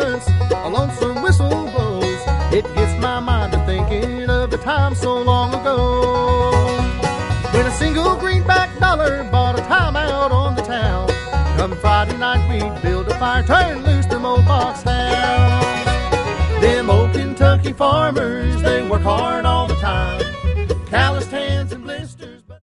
distance a lonesome whistle blows. It gets my mind to thinking of the time so long ago, when a single greenback dollar bought a time out on the town. Come Friday night we'd build a fire, turn loose them old foxhounds. Them old Kentucky farmers, they work hard